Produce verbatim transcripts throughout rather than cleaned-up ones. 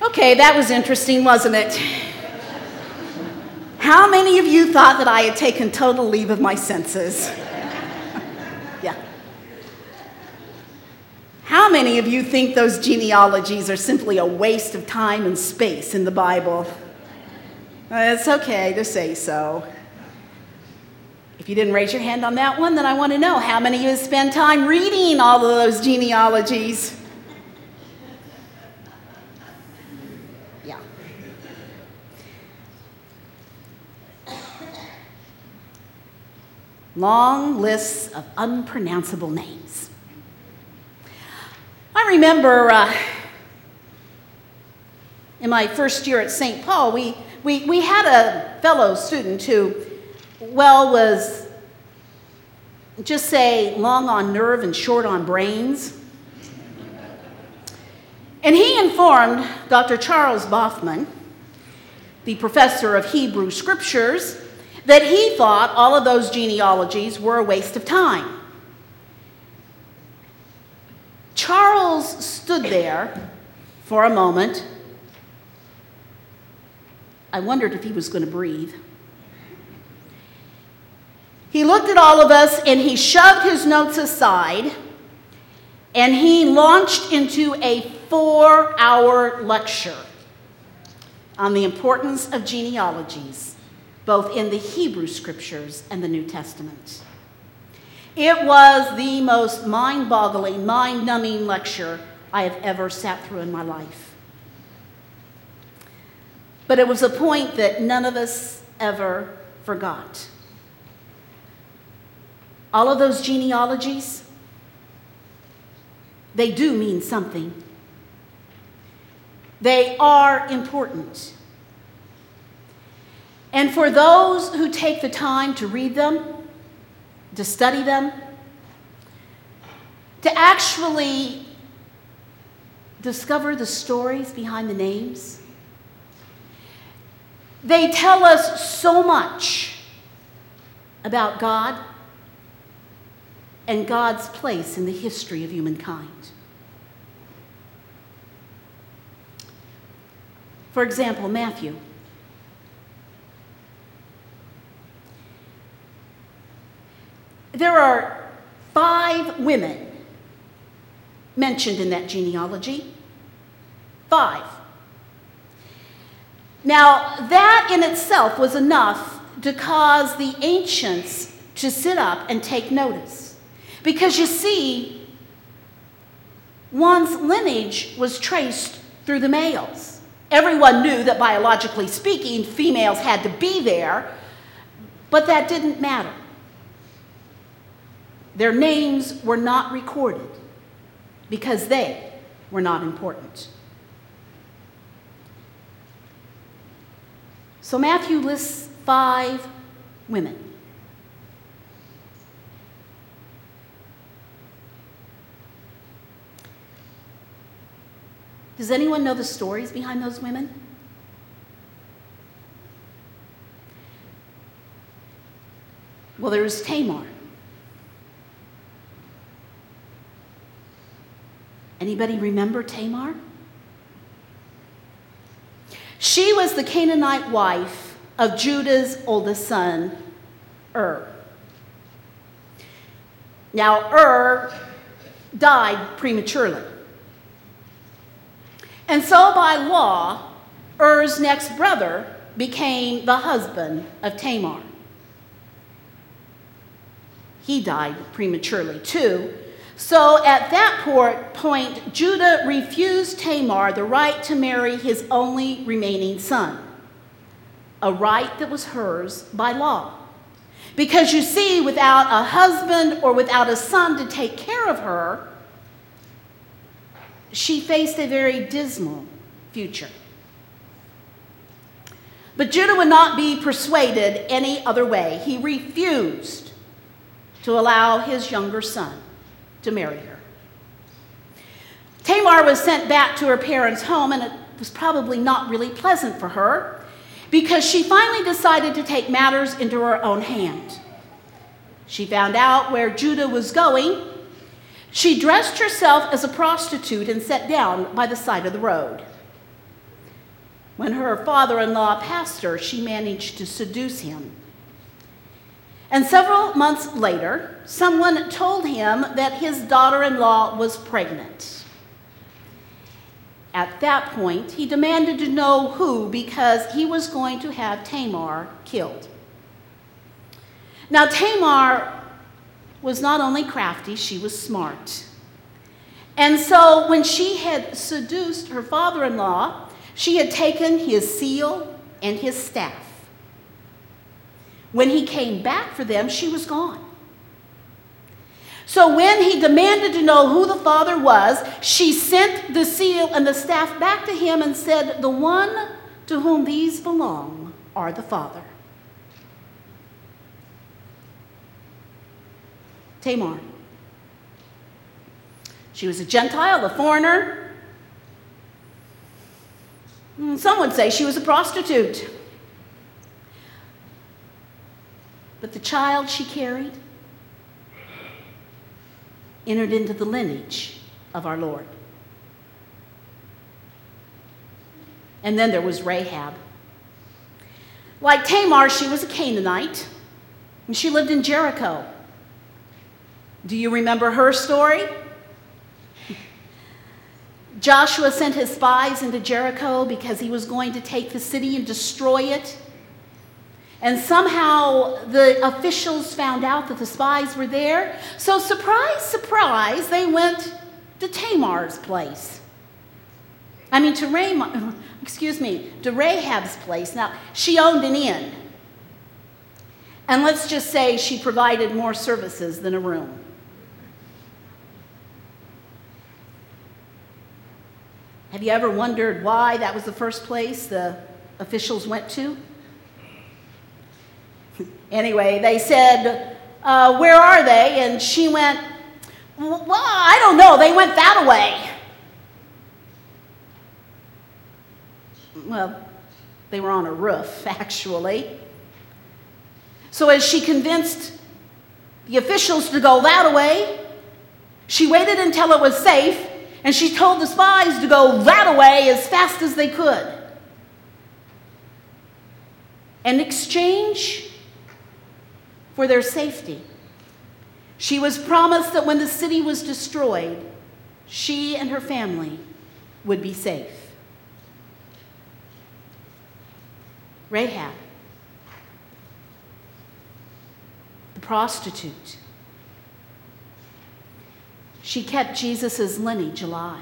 Okay, that was interesting, wasn't it? How many of you thought that I had taken total leave of my senses? Yeah. How many of you think those genealogies are simply a waste of time and space in the Bible? It's okay to say so. If you didn't raise your hand on that one, then I want to know how many of you spend time reading all of those genealogies? Yeah. Long lists of unpronounceable names. I remember uh, in my first year at Saint Paul, we, we, we had a fellow student who, well, was just say long on nerve and short on brains. And he informed Doctor Charles Boffman, the professor of Hebrew Scriptures, that he thought all of those genealogies were a waste of time. Charles stood there for a moment. I wondered if he was going to breathe. He looked at all of us and he shoved his notes aside and he launched into a four-hour lecture on the importance of genealogies, both in the Hebrew Scriptures and the New Testament. It was the most mind-boggling, mind-numbing lecture I have ever sat through in my life. But it was a point that none of us ever forgot. All of those genealogies, they do mean something. They are important. And for those who take the time to read them, to study them, to actually discover the stories behind the names, they tell us so much about God and God's place in the history of humankind. For example, Matthew. There are five women mentioned in that genealogy. Five. Now, that in itself was enough to cause the ancients to sit up and take notice. Because you see, one's lineage was traced through the males. Everyone knew that biologically speaking, females had to be there, but that didn't matter. Their names were not recorded because they were not important. So Matthew lists five women. Does anyone know the stories behind those women? Well, there was Tamar. Anybody remember Tamar? She was the Canaanite wife of Judah's oldest son, Ur. Now, Ur died prematurely. And so by law, Ur's next brother became the husband of Tamar. He died prematurely too. So at that point, Judah refused Tamar the right to marry his only remaining son, a right that was hers by law. Because you see, without a husband or without a son to take care of her, she faced a very dismal future. But Judah would not be persuaded any other way. He refused to allow his younger son to marry her. Tamar was sent back to her parents' home, and it was probably not really pleasant for her because she finally decided to take matters into her own hand. She found out where Judah was going. She dressed herself as a prostitute and sat down by the side of the road. When her father-in-law passed her, she managed to seduce him. And several months later, someone told him that his daughter-in-law was pregnant. At that point, he demanded to know who, because he was going to have Tamar killed. Now, Tamar was not only crafty, she was smart. And so when she had seduced her father-in-law, she had taken his seal and his staff. When he came back for them, she was gone. So when he demanded to know who the father was, she sent the seal and the staff back to him and said, "The one to whom these belong are the father." Tamar. She was a Gentile, a foreigner. Some would say she was a prostitute. But the child she carried entered into the lineage of our Lord. And then there was Rahab. Like Tamar, she was a Canaanite, and she lived in Jericho. Do you remember her story? Joshua sent his spies into Jericho because he was going to take the city and destroy it. And somehow the officials found out that the spies were there. So surprise, surprise, they went to Tamar's place. I mean, to Ram- excuse me, to Rahab's place. Now, she owned an inn. And let's just say she provided more services than a room. Have you ever wondered why that was the first place the officials went to? Anyway, they said, uh, where are they? And she went, well, I don't know. They went that way. Well, they were on a roof, actually. So as she convinced the officials to go that way, she waited until it was safe, and she told the spies to go that way as fast as they could. In exchange for their safety, she was promised that when the city was destroyed, she and her family would be safe. Rahab, the prostitute, she kept Jesus' lineage alive.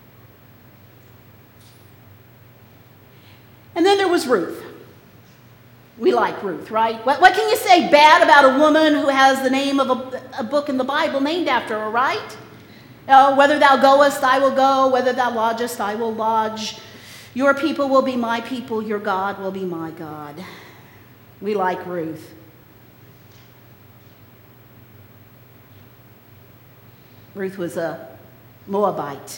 And then there was Ruth. We like Ruth, right? What, what can you say bad about a woman who has the name of a, a book in the Bible named after her, right? Uh, whether thou goest, I will go. Whether thou lodgest, I will lodge. Your people will be my people. Your God will be my God. We like Ruth. Ruth was a Moabite.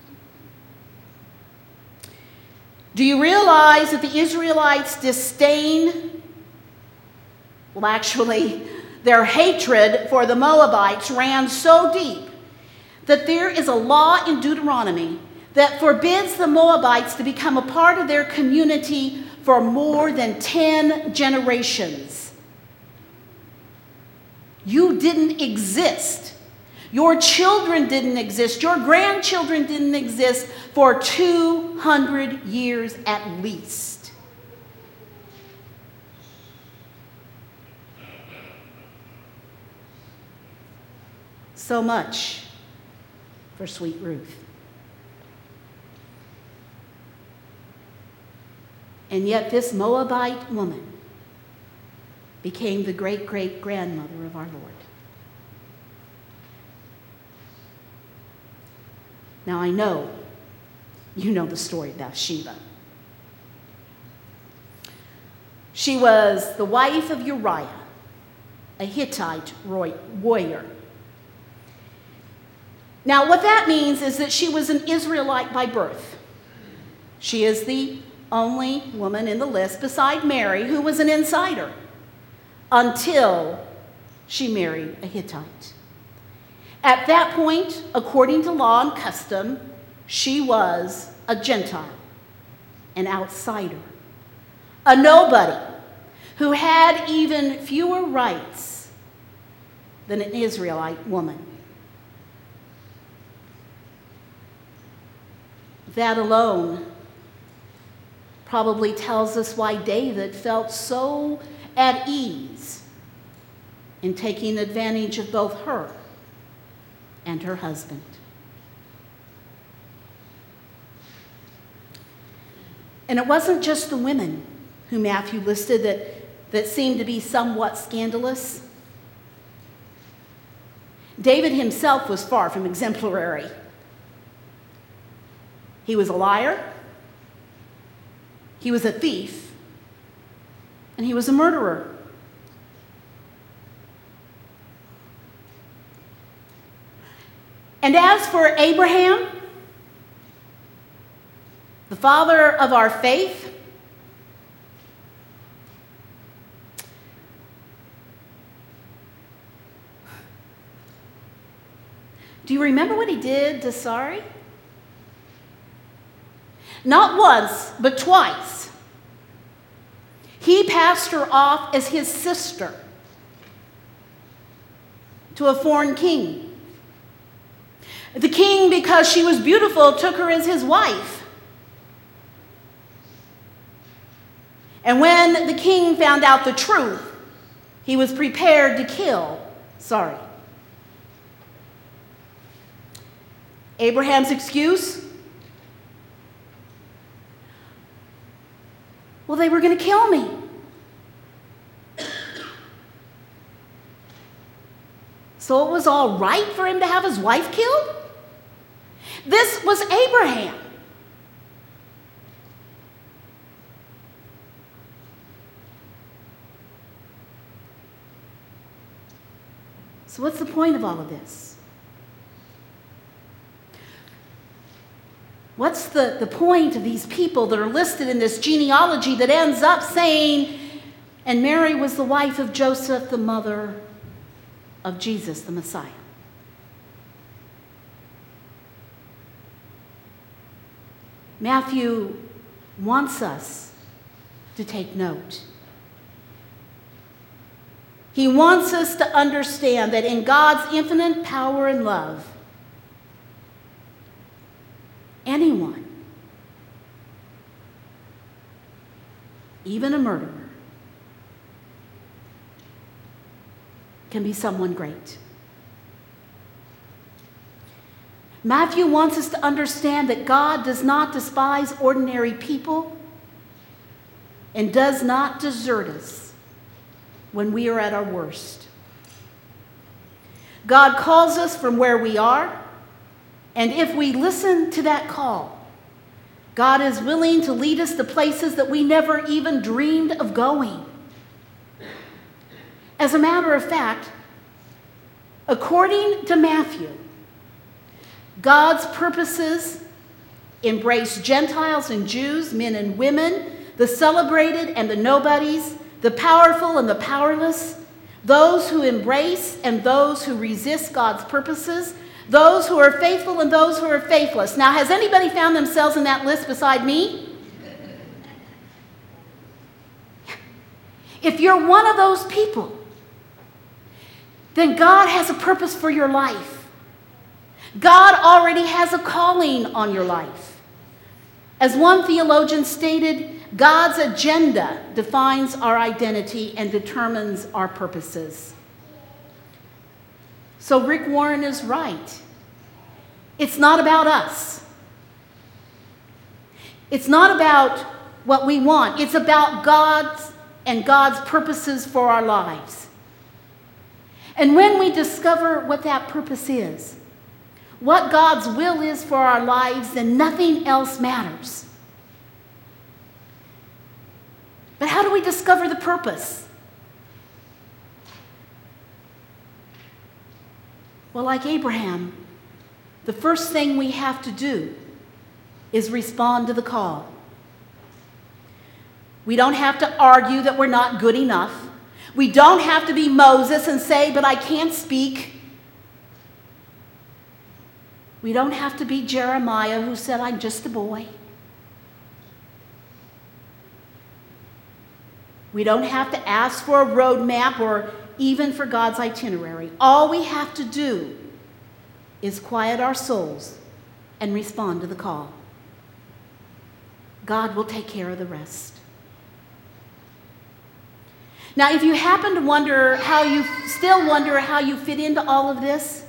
Do you realize that the Israelites' disdain, well, actually, their hatred for the Moabites ran so deep that there is a law in Deuteronomy that forbids the Moabites to become a part of their community for more than ten generations. You didn't exist. Your children didn't exist. Your grandchildren didn't exist for two hundred years at least. So much for sweet Ruth. And yet this Moabite woman became the great-great-grandmother of our Lord. Now, I know you know the story of Bathsheba. She was the wife of Uriah, a Hittite warrior. Now, what that means is that she was an Israelite by birth. She is the only woman in the list beside Mary who was an insider until she married a Hittite. At that point, according to law and custom, she was a Gentile. an outsider, a nobody who had even fewer rights than an Israelite woman. That alone probably tells us why David felt so at ease in taking advantage of both her and her husband. And it wasn't just the women who Matthew listed that, that seemed to be somewhat scandalous. David himself was far from exemplary. He was a liar, he was a thief, and he was a murderer. And as for Abraham, the father of our faith, do you remember what he did to Sarai? Not once, but twice. He passed her off as his sister to a foreign king. The king, because she was beautiful, took her as his wife. And when the king found out the truth, he was prepared to kill Sarai. Abraham's excuse? Well, they were going to kill me. So it was all right for him to have his wife killed? This was Abraham. So what's the point of all of this? What's the, the point of these people that are listed in this genealogy that ends up saying, and Mary was the wife of Joseph, the mother of Jesus, the Messiah? Matthew wants us to take note. He wants us to understand that in God's infinite power and love, anyone, even a murderer, can be someone great. Matthew wants us to understand that God does not despise ordinary people and does not desert us when we are at our worst. God calls us from where we are, and if we listen to that call, God is willing to lead us to places that we never even dreamed of going. As a matter of fact, according to Matthew, God's purposes embrace Gentiles and Jews, men and women, the celebrated and the nobodies, the powerful and the powerless, those who embrace and those who resist God's purposes, those who are faithful and those who are faithless. Now, has anybody found themselves in that list beside me? If you're one of those people, then God has a purpose for your life. God already has a calling on your life. As one theologian stated, God's agenda defines our identity and determines our purposes. So Rick Warren is right. It's not about us. It's not about what we want. It's about God's and God's purposes for our lives. And when we discover what that purpose is, what God's will is for our lives, then nothing else matters. But how do we discover the purpose? Well, like Abraham, the first thing we have to do is respond to the call. We don't have to argue that we're not good enough. We don't have to be Moses and say, but I can't speak. We don't have to be Jeremiah who said, I'm just a boy. We don't have to ask for a roadmap or even for God's itinerary. All we have to do is quiet our souls and respond to the call. God will take care of the rest. Now, if you happen to wonder how you still wonder how you fit into all of this,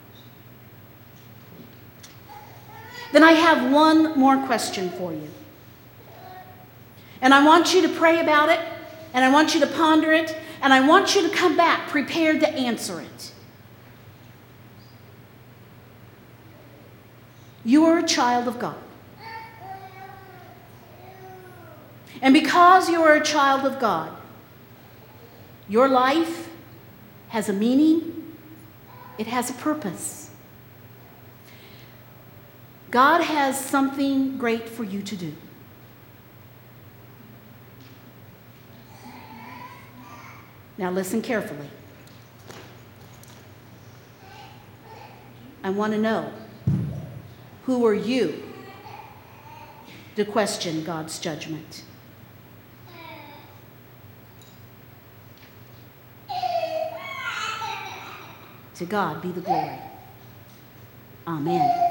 then I have one more question for you. And I want you to pray about it, and I want you to ponder it, and I want you to come back prepared to answer it. You are a child of God. And because you are a child of God, your life has a meaning, it has a purpose. God has something great for you to do. Now listen carefully. I want to know, who are you to question God's judgment? To God be the glory. Amen.